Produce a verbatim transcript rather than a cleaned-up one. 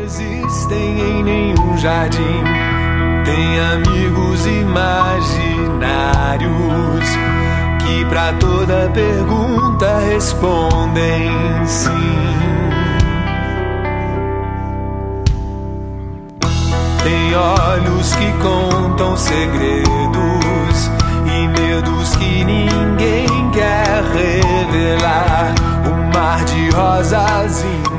existem em nenhum jardim. Tem amigos imaginários que pra toda pergunta respondem sim. Tem olhos que contam segredos e medos que ninguém quer revelar. Um mar de rosas